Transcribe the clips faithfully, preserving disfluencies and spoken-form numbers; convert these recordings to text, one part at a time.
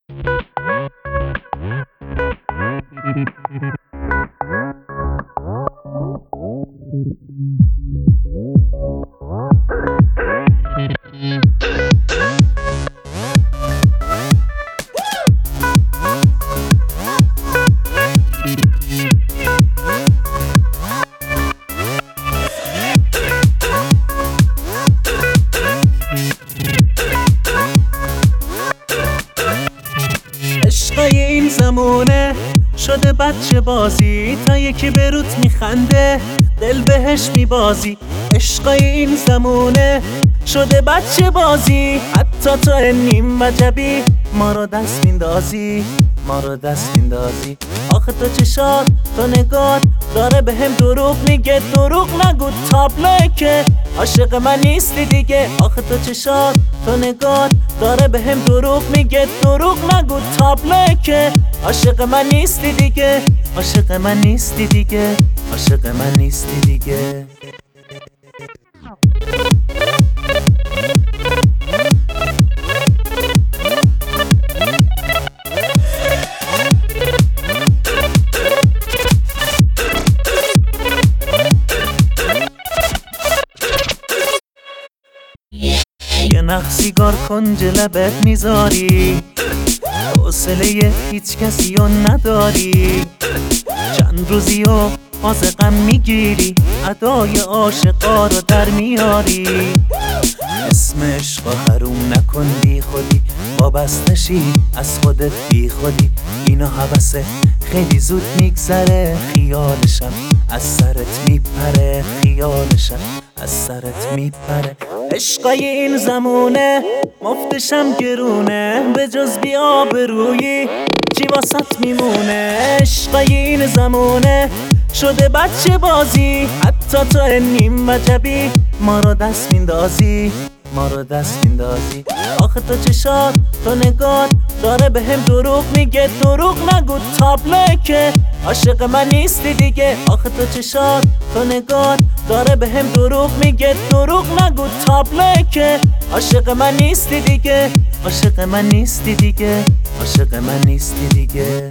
عشقای این زمونه شده بچه بازی، تا یکی به روت میخنده دل بهش میبازی. عشقای این زمونه شده بچه بازی، حتی تو نیم وجبی ما رو دست میندازی، ما رو دست میندازی. آخه تو چشات تو نگات داره به هم دروغ میگه، دروغ نگو تابلوه که عاشق من نیستی دیگه. آخه تو چشات تو نگات داره به هم دروغ میگه، دروغ نگو تابلوه که عاشق من نیستی دیگه، عاشق من نیستی دیگه، عاشق من نیستی دیگه. یه نخ سیگار کنج لبت میذاری، حوصله هیچ کسی رو نداری، چند روزی و باز غم میگیری، ادای عاشقا رو در میاری. اسم عشقا حروم نکن بی خودی، وابستشی از خودت بی خودی. اینا حوثه خیلی زود میگذره، خیالشم از سرت میپره، خیالشم از سرت میپره. عشقای این زمونه مفتشم گرونه، به جز بی آبرویی چی واسط میمونه. عشقای این زمونه شده بچه بازی، حتی تو نیم وجبی ما رو دست میندازی، ما رو دست میندازی. آخه تو چشات تو نگات داره به هم دروغ میگه، دروغ نگو تابلوه که عاشق من نیستی دیگه. آخه تو چشات تو نگات داره به هم دروغ میگه، دروغ نگو تابلوه که عاشق من نیستی دیگه، عاشق من نیستی دیگه، عاشق من نیستی دیگه.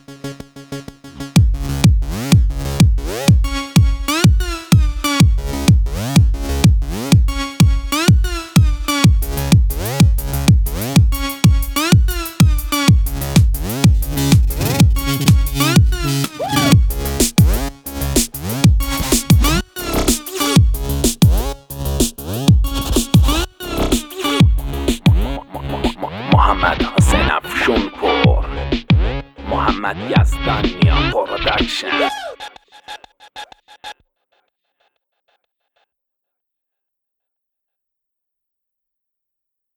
محمد حسین افشون پور، محمد یزدانی پرودکشن.